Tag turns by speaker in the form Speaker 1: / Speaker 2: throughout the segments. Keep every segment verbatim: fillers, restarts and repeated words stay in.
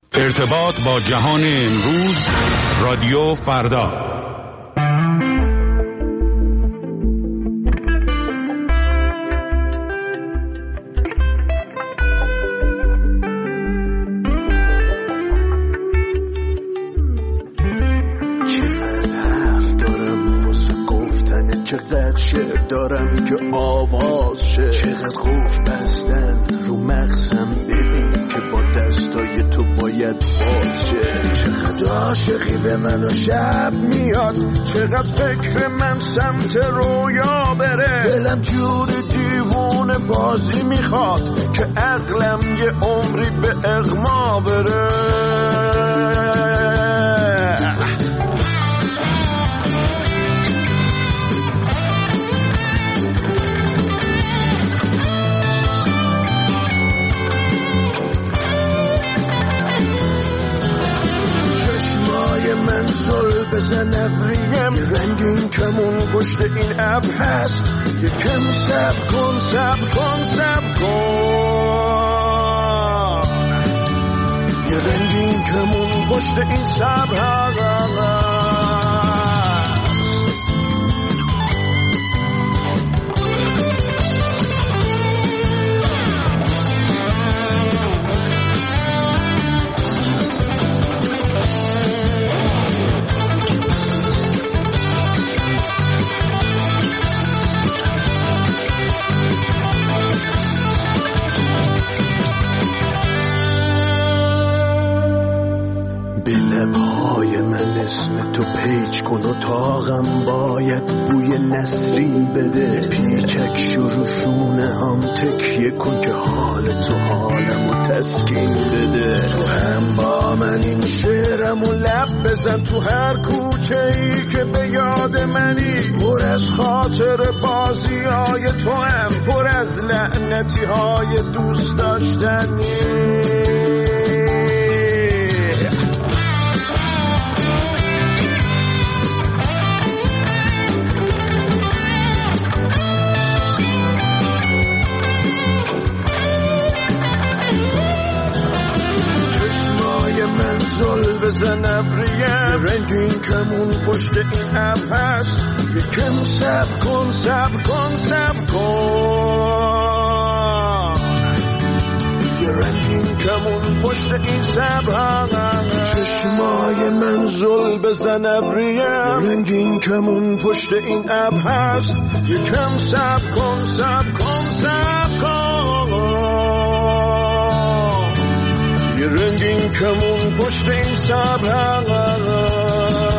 Speaker 1: ارتباط با جهان امروز، رادیو فردا.
Speaker 2: چقدر شعر دارم که آواز شه، چقدر قفل بستن رو مغزم، ببین که با دستای تو باید باز شه. چقدر عاشقی به من و شب میاد، چقدر فکر من سمت رویا بره، دلم جور دیوونه بازی میخواد که عقلم یه عمری به اغما بره. من زل بزن ابریم، رنگین کمون پشت این ابر هست، یکم صبر کن صبر کن صبر کن، یه رنگین کمون پشت این صبر هست. لبهای من اسم تو پیچ کن و تاقم باید بوی نسرین بده، پیچک شروشونه هم تکیه کن که حال تو حالمو تسکین بده. تو هم با من این شعرمو لب بزن، تو هر کوچه ای که به یاد منی، پر از خاطر بازی های تو هم، پر از لعنتی های دوست داشتنی. من زل بزن ابریم، رنگین کمون پشت این ابر هست، یکم صبر کن صبر کن صبر کن، یه رنگین کمون پشت این صبر هست. چشمای من زل بزن ابریم، رنگین کمون پشت این ابر هست، یکم صبر کن صبر کن صبر کن، یه رنگین کمون پشت این صبر هست.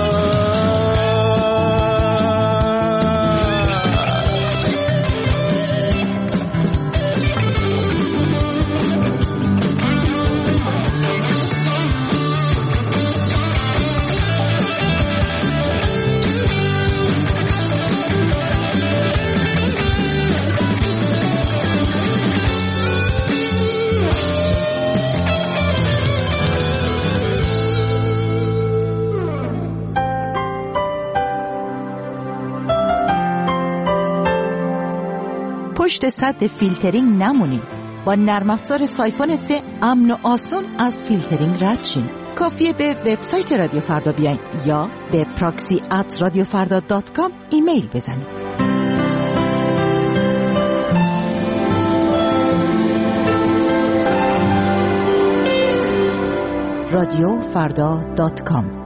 Speaker 3: پشت سد فیلترینگ نمونید. با نرم افزار سایفون سه امن و آسون از فیلترینگ رد شین. کافیه به وبسایت رادیو فردا بیاین یا به پراکسی ات رادیو فردا دات کام ایمیل بزنید. رادیو فردا دات کام.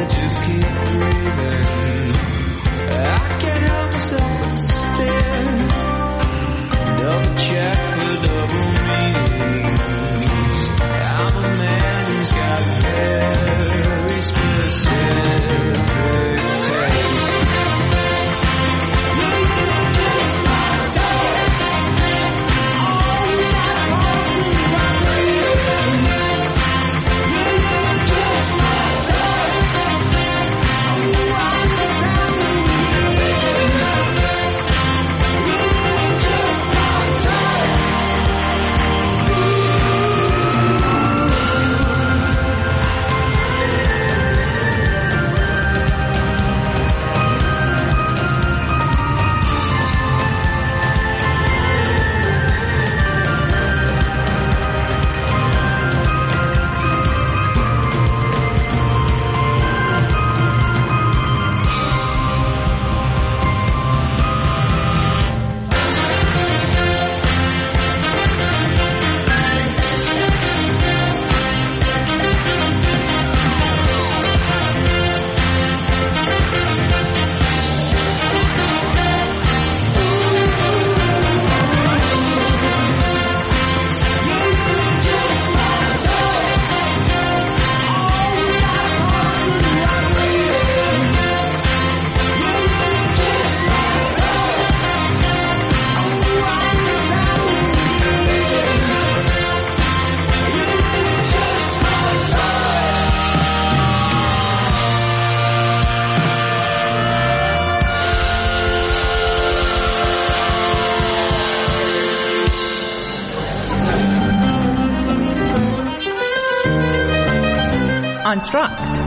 Speaker 4: آنتراکت.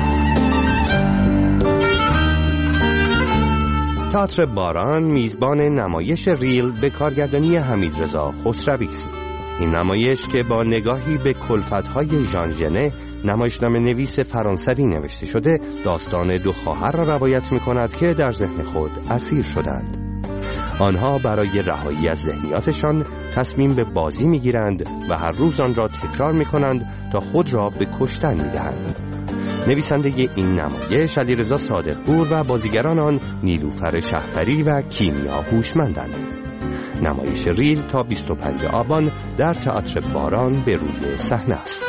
Speaker 5: تئاتر باران میزبان نمایش ریل به کارگردانی حمیدرضا خسروی است. این نمایش که با نگاهی به کلفت‌های ژان ژنه، نمایشنامه نویس فرانسوی نوشته شده، داستان دو خواهر را روایت می‌کند که در ذهن خود اسیر شدند. آنها برای رهایی از ذهنیاتشان تصمیم به بازی می‌گیرند و هر روز آن را تکرار می‌کنند تا خود را به کشتن می‌دهند. نویسنده این نمایش علیرضا صادق‌پور و بازیگران آن نیلوفر شهپری و کیمیا هوشمندند. نمایش ریل تا بیست و پنجم آبان در تئاتر باران به روی صحنه است.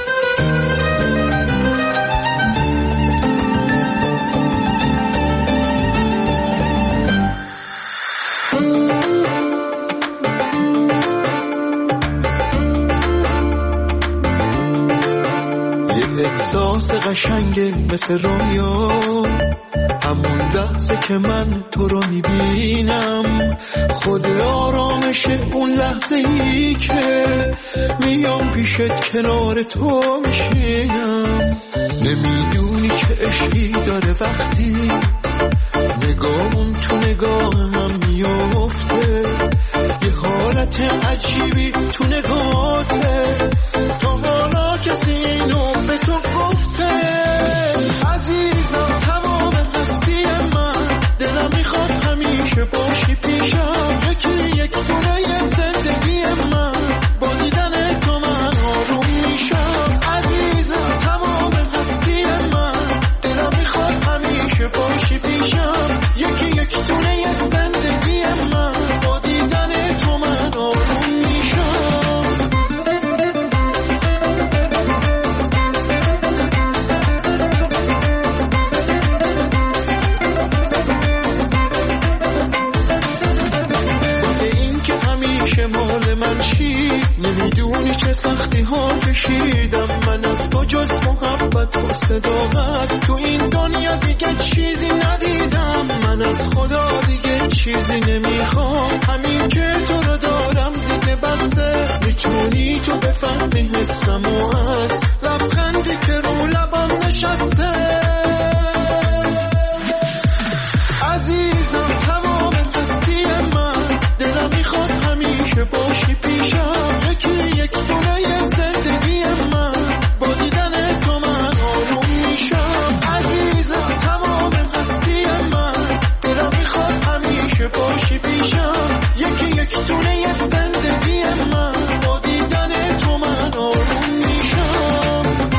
Speaker 2: احساس قشنگه مثل رویا، همون لحظه که من تو رو میبینم، خود آرامشه اون لحظه ای که میام پیشت کنار تو میشینم. نمیدونی که عشقی داره وقتی نگاهمون تو نگاه هم میفته، یه حالت عجیبی تو نگاهته، تا حالا کسی اینو به تو گفته؟ عزیزم تمام هستی من، دلم میخواد همیشه باشی پیشم، یکی یک دونه زندگی من، با دیدن تو من آروم میشم. عزیزم تمام هستی من، دلم میخواد همیشه باشی پیشم، یکی یک دونه زندگی من، با دیدن تو من آروم میشم. نمیدونی چه سختی ها کشیدم من از تو، جز محبت و صداقت تو این دنیا دیگه چیزی ندیدم. من از خدا دیگه چیزی نمیخوام، همین که تو رو دارم دیگه بسته. میتونی تو بفهمی حسم و از لبخندی که رو لبم نشسته. عزیزم تمام هستی من، دلم میخواد همیشه باشی پیشم، یکی یک دونه زندگی من، با دیدن تو من آروم میشم. عزیزم تمام هستی من، دلم میخواد همیشه باشی پیشم، یکی یک دونه زندگی من، با دیدن تو من آروم میشم.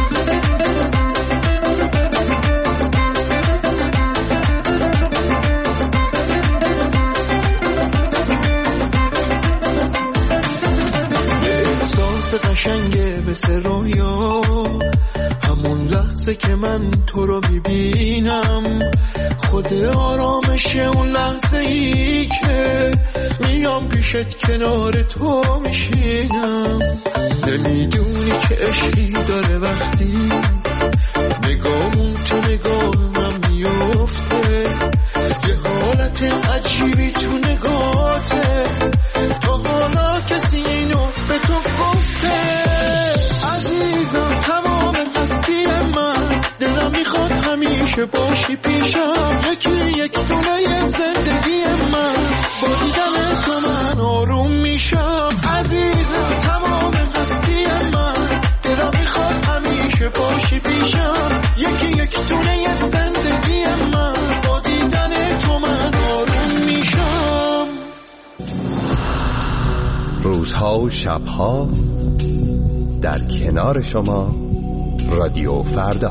Speaker 2: لحظه که من تو رو میبینم، خود آرامش اون لحظه ای که میام پیشت کنار تو میشینم. نمیدونی که عشقی داره وقتی نگامون تو نگاه من میفته، یه حالت عجیبی تو نگاته، تا حالا کسی اینو به تو گفته؟ عزیزم تمام هستی من، دلم میخواد همیشه باشی پیشم، یکی یک دونه زندگی من، با دیدن تو من آروم میشم. عزیزم تمام هستی من، دلم میخواد همیشه باشی پیشم، یکی یک دونه زندگی من، با دیدن تو من آروم میشم.
Speaker 5: روزها و شبها در کنار شما، رادیو فردا.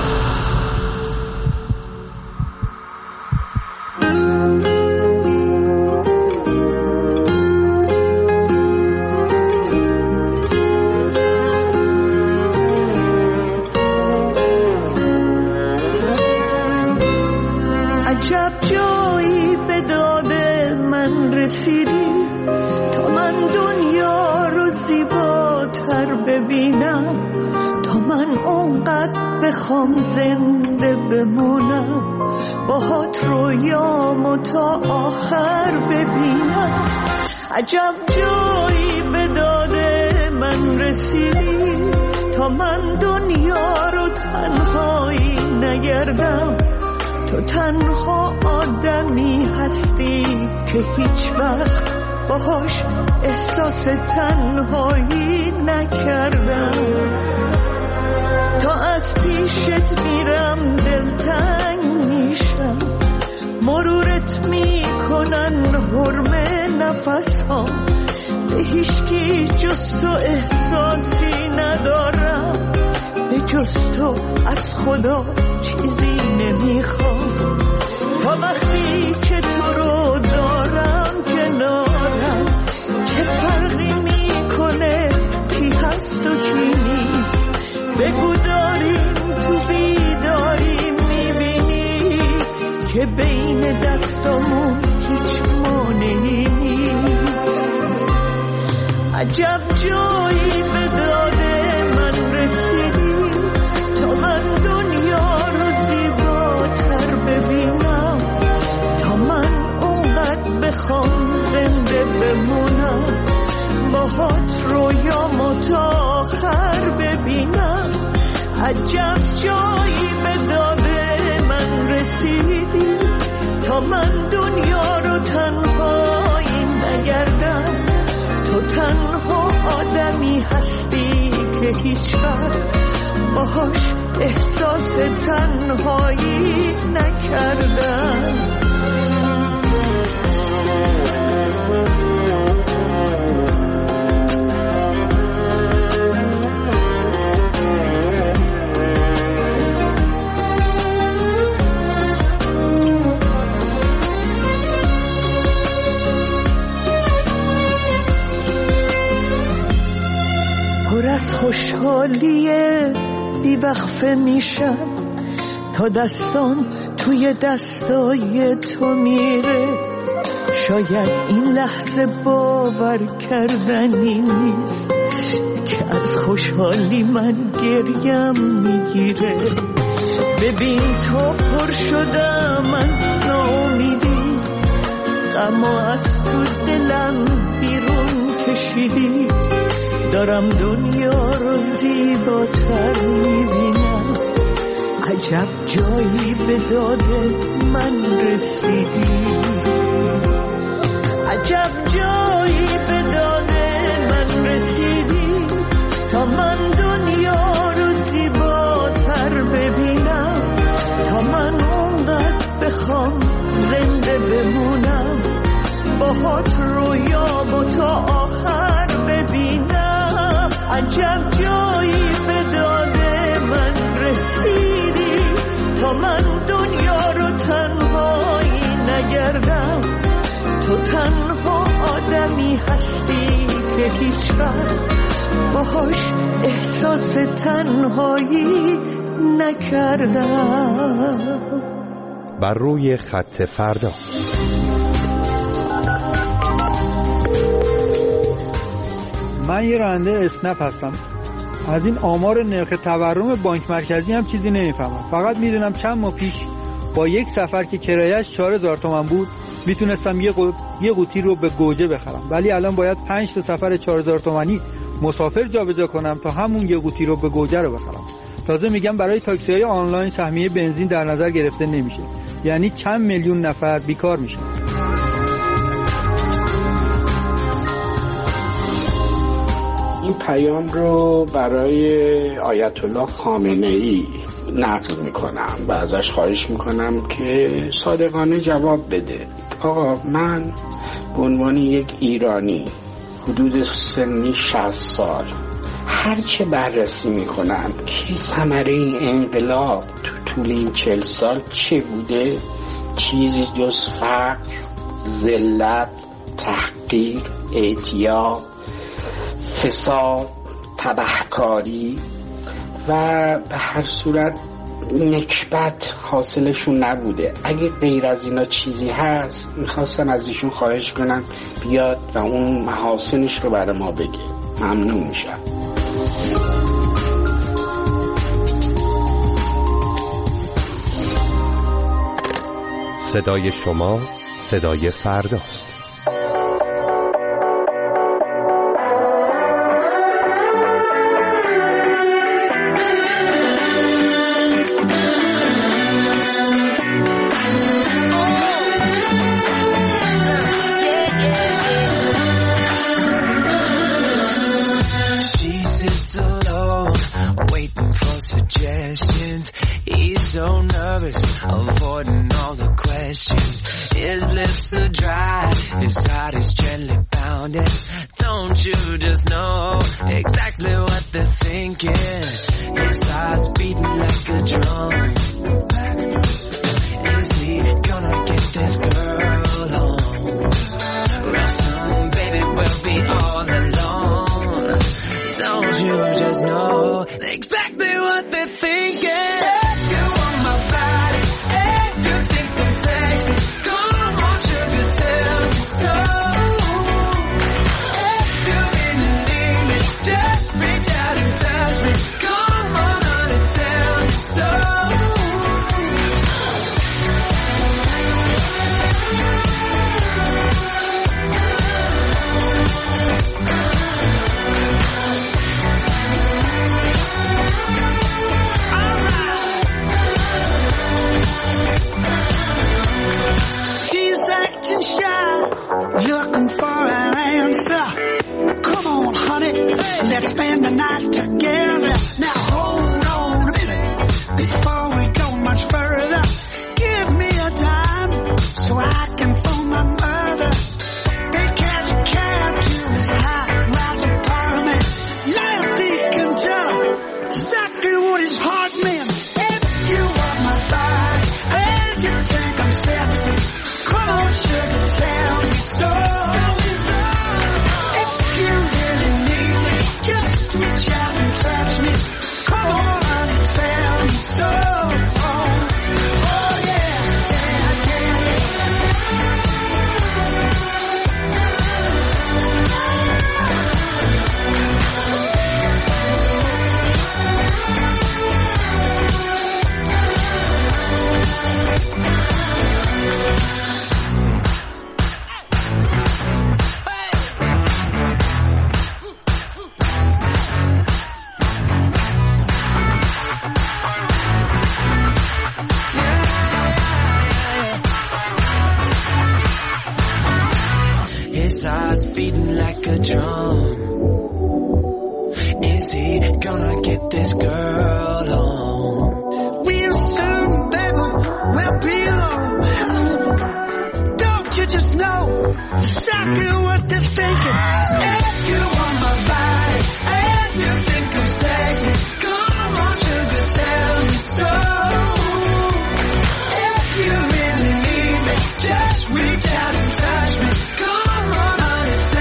Speaker 6: عجب جایی به داد من رسیدی، تا من دنیا رو زیباتر ببینم، تا من اونقدر بخوام زنده بمونم، باهات رویامو تا آخر ببینم. عجب جایی به داد من رسیدی، تا من دنیا رو تنهایی نگردم، تو تنها آدمی هستی که هیچ وقت باهاش احساس تنهایی نکردم. تا از پیشت میرم دلتنگ میشم، مرورت میکنن حرمه نفس ها، به هیچکی جز تو احساسی ندارم، به جز تو از خدا چیزی نمیخوام. تا وقتی که تو رو دارم کنارم، چه فرقی میکنه کی هست و کی نیست؟ بگو داریم تو بیداری میبینی که بین دستامون هیچ مانعی نیست. عجب جایی به داد من رسیدی، تا من دنیا رو زیباتر ببینم، تا من اونقدر بخوام زنده بمونم، باهات رویامو تا آخر ببینم. عجب جایی به داد من رسیدی، تا من دنیا رو تنهایی نگردم، تو تنها آدمی هستی که هیچ وقت باهاش احساس تنهایی نکردم. پر از خوشحالیه بیوقفه میشم، تا دستام توی دستای تو میره. شاید این لحظه باور کردنی نیست که از خوشحالی من گریم میگیره. ببین تو پر شدم از ناامیدی، غم از تو دلم بیرون کشیدی، دارم دنیا رو زیباتر میبینم. عجب جایی به داد من رسیدی، عجب جایی به داد من رسیدی، تا من دنیا رو زیباتر ببینم، تا من اونقدر بخوام زنده بمونم، باهات رویامو تا آخر ببینم. عجب جایی به داد من رسیدی، تا من دنیا رو تنهایی نگردم، تو تنها آدمی هستی که هیچ وقت باهاش احساس تنهایی نکردم.
Speaker 5: بر روی خط فردا.
Speaker 7: من یه راننده اسنپ هستم. از این آمار نرخ تورم بانک مرکزی هم چیزی نمیفهمم. فقط میدونم چند ماه پیش با یک سفر که کرایه‌اش چهار هزار تومان بود میتونستم یه قو... یه قوطی رو به گوجه بخرم، ولی الان باید پنج تا سفر چهار هزار تومانی مسافر جابجا کنم تا همون یه قوطی رو به گوجه رو بخرم. تازه میگم برای تاکسی‌های آنلاین سهمیه بنزین در نظر گرفته نمیشه. یعنی چند میلیون نفر بیکار میشن.
Speaker 8: این پیام رو برای آیت الله خامنه‌ای نقل میکنم و ازش خواهش میکنم که صادقانه جواب بده. آقا، من به عنوان یک ایرانی حدود سنی شصت سال هرچه بررسی میکنم که ثمره این انقلاب تو طول این چهل سال چه بوده، چیزی جز فقر، ذلت، تحقیر، اعتیاد، فساد، تبهکاری و به هر صورت نکبت حاصلشون نبوده. اگه غیر از اینا چیزی هست میخواستم از ایشون خواهش کنم بیاد و اون محاسنش رو برای ما بگه. ممنون میشم.
Speaker 5: صدای شما صدای فرداست.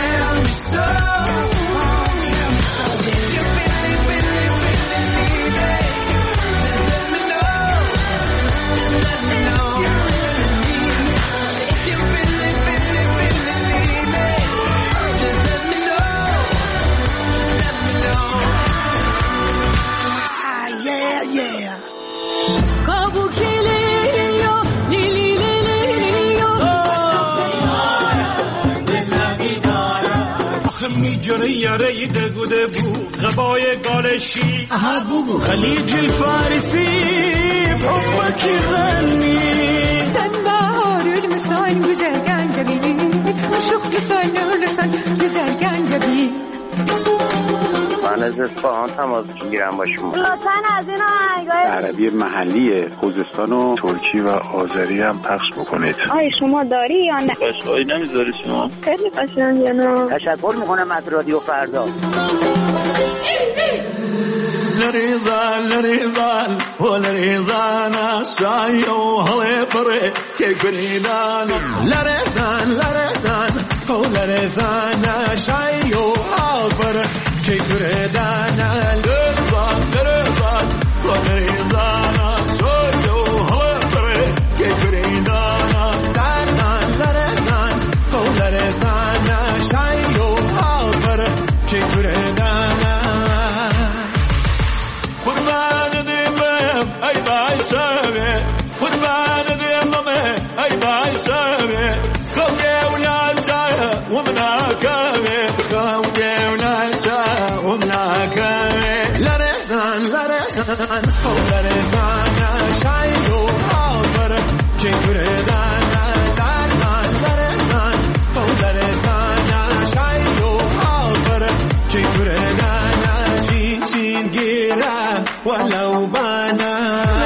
Speaker 6: Baby,
Speaker 9: میجونه یاره دگوده بو غبای گالشی خلیج الفارسی بحبك غني
Speaker 10: سن بهار المسان güzel gencebi Aşık güzel ölürsen güzel gencebi
Speaker 11: من از اصفهان تماس میگیرم با شما.
Speaker 12: لطفاً از این آهنگای
Speaker 13: عربی محلی خوزستان و ترکی و آذری هم پخش بکنید.
Speaker 12: آی شما داری یا نه؟
Speaker 13: قشقایی نمیذاری شما؟
Speaker 12: خیلی قشنگه نه.
Speaker 11: تشکر میکنم از رادیو فردا.
Speaker 9: لريزان لريزان ولريزان شايو هوي بري كيكريدان
Speaker 2: لريزان لريزان ولريزان شايو هوي بري كيكريدان
Speaker 9: لريزان لريزان ولريزان شايو هوي بري كيكريدان
Speaker 2: لريزان لريزان ولريزان شايو هوي بري كيكريدان
Speaker 9: أي باي سامي وثمان ديممي أي باي سامي خويا ولا جاية ومنا كامي خويا ولا جاية ومنا كامي
Speaker 2: لرزان لرزان لرزان شايلو حاضر كيفردان لرزان لرزان لرزان شايلو حاضر كيفردان چین چین گیره ولو بانا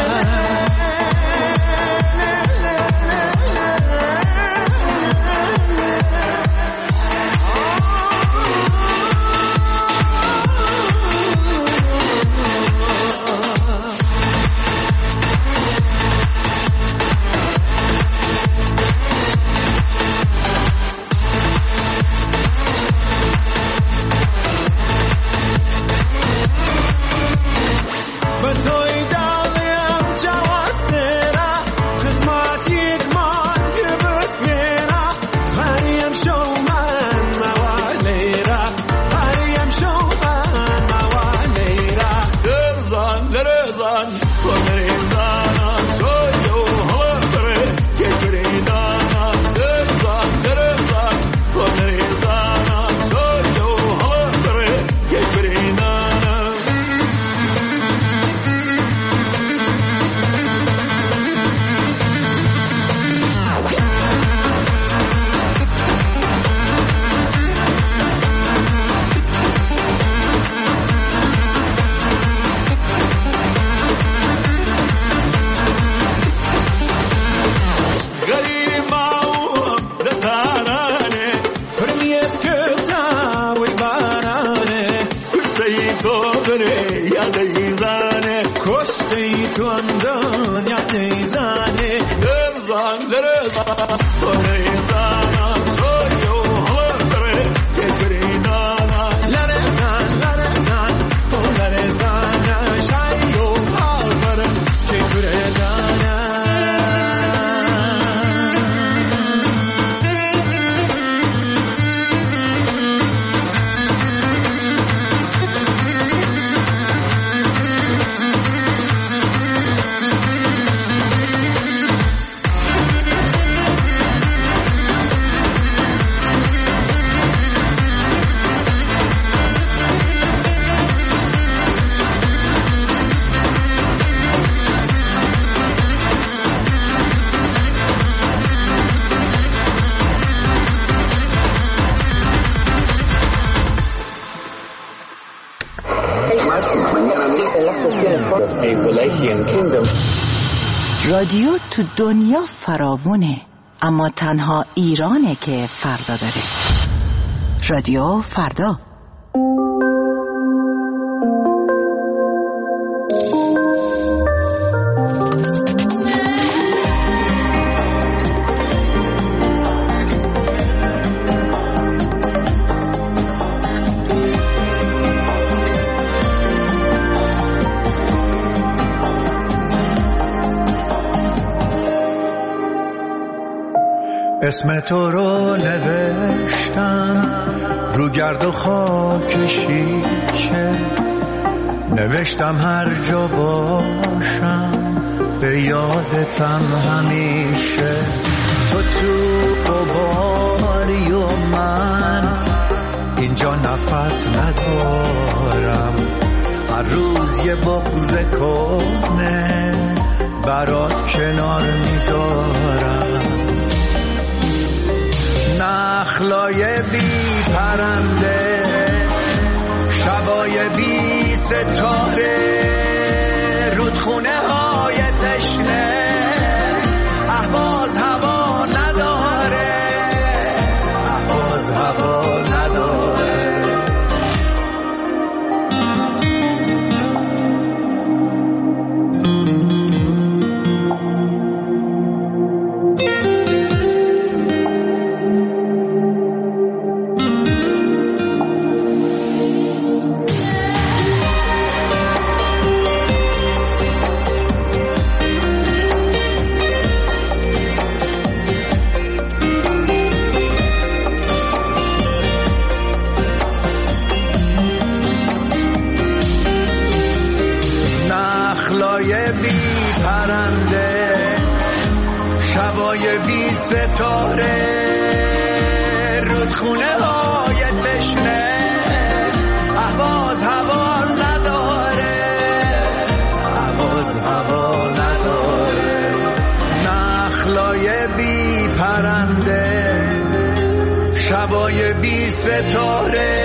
Speaker 3: رادیو تو دنیا فراوونه، اما تنها ایرانه که فردا داره. رادیو فردا.
Speaker 2: اسم تو رو نوشتم رو گرد و خاک شیشه، نوشتم هر جا باشم به یادتم همیشه. تو تو قباری و من
Speaker 14: اینجا نفس ندارم، هر روز یه بغض کنه برات کنار میذارم. نخلای بی پرنده، شبای بی ستاره، رودخونه های تشنه، اهواز هوا نداره، اهواز هوا نداره. شبای بی ستاره، رودخونه های تشنه، اهواز هوا نداره، اهواز هوا نداره. نخلای بی پرنده، شبای بی ستاره،